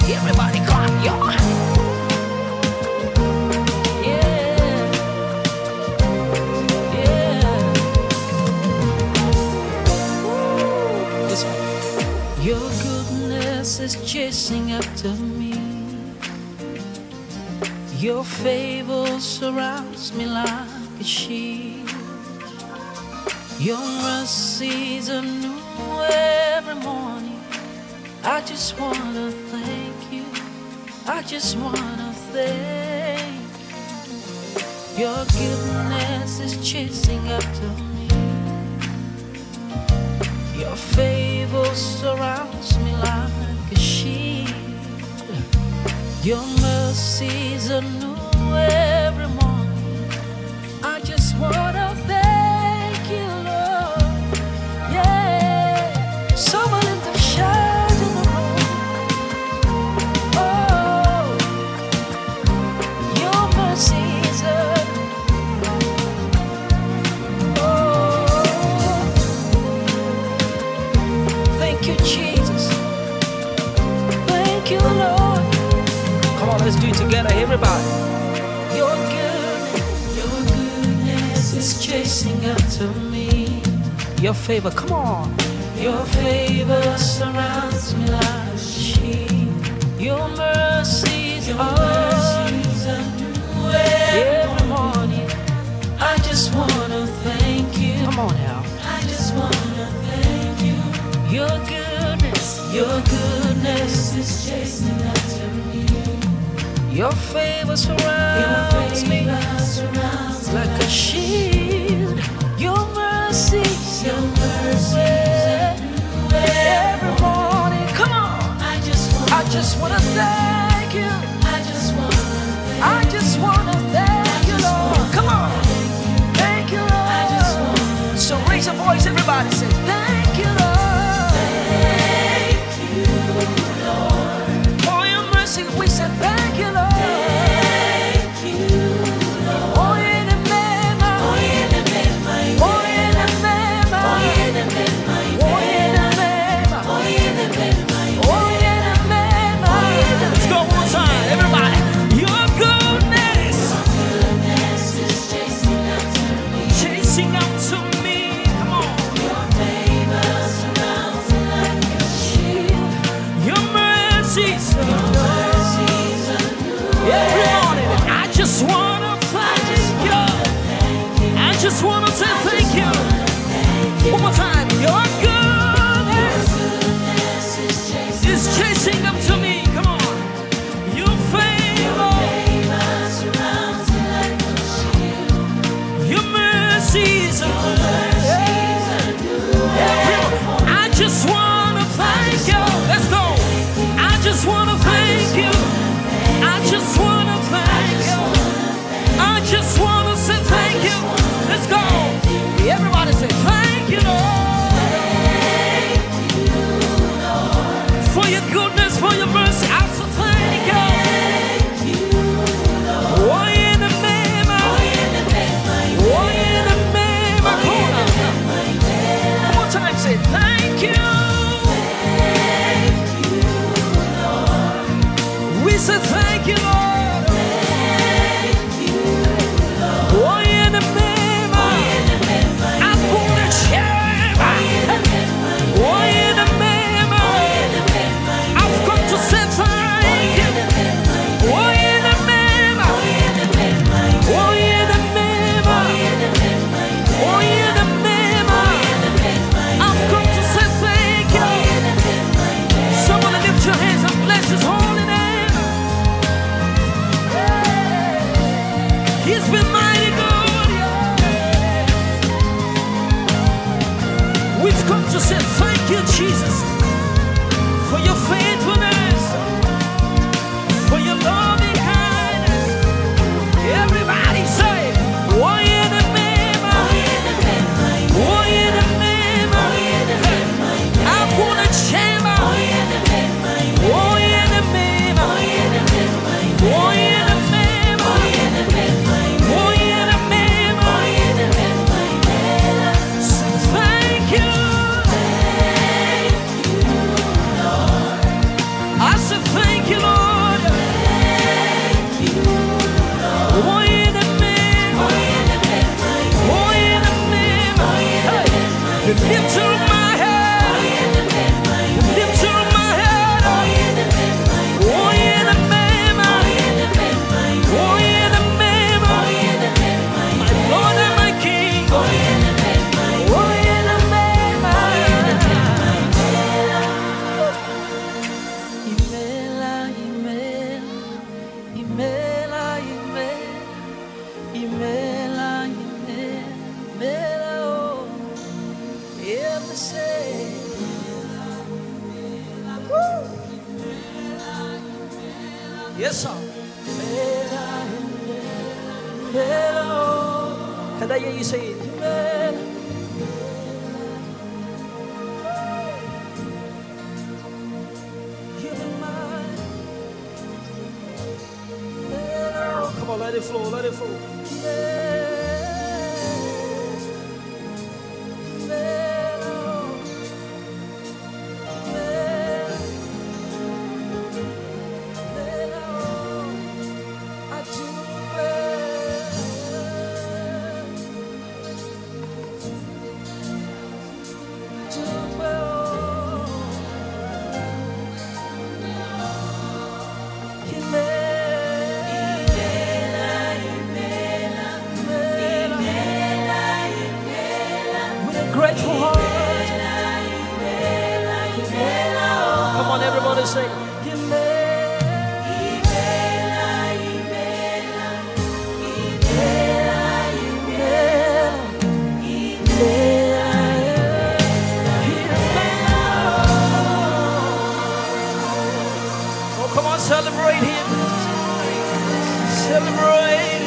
Everybody clap your hands. Yeah, yeah. Ooh. This one. Your goodness is chasing after me. Your favor surrounds me like a shield. Your mercies are new every morning. I just wanna thank you. I just wanna thank you. Your goodness is chasing after me. Your favor surrounds me like a shield. Your mercies are new every morning. I just wanna thank you, Lord. Yeah. Someone in the shout in the room. Oh, your mercies are oh. Thank you, Jesus. Thank you, Lord. Come on, let's do it together, everybody. Your goodness is chasing after me. Your favor, come on. Your favor surrounds me like a shield. Your mercies are new every morning. I just wanna thank you. Come on now. I just wanna thank you. Your goodness is chasing after me. Your favor surrounds me like a shield. Your mercy every morning. Come on. I just wanna thank you. I just wanna thank you, Lord. Come on. Thank you, Lord. So raise your voice, everybody. Say thank you, Lord. Thank you, Lord. For your mercy, we say thank you, Lord. Just wanna say thank you. One more time. Your goodness is chasing up to me. Come on. Your favor surrounds me like a shield. Your mercies are new. I just wanna thank you. Let's go. I just wanna thank you. I just wanna thank you. I just wanna say thank you. Let's go. Everybody say thank you, Lord. Thank you, Lord. For your goodness, for your mercy. I say thank you. Thank you, Lord. Oh, in the name of oh, in the name of one more time, say thank you. Thank you, Lord. We say thank you, Lord. To say thank you, Jesus, for your faithfulness, for your loving kindness. Everybody say, oh, in the name of, oh, in the name of, I want to change my, oh, in the name of, oh, in the name of, oh, in the name of, oh, in the name of, say thank you. Yes, sir. Can I hear you say it? Come on, let it flow, let it flow. Grateful heart. Come on, everybody say. Oh, come on, celebrate him. Celebrate.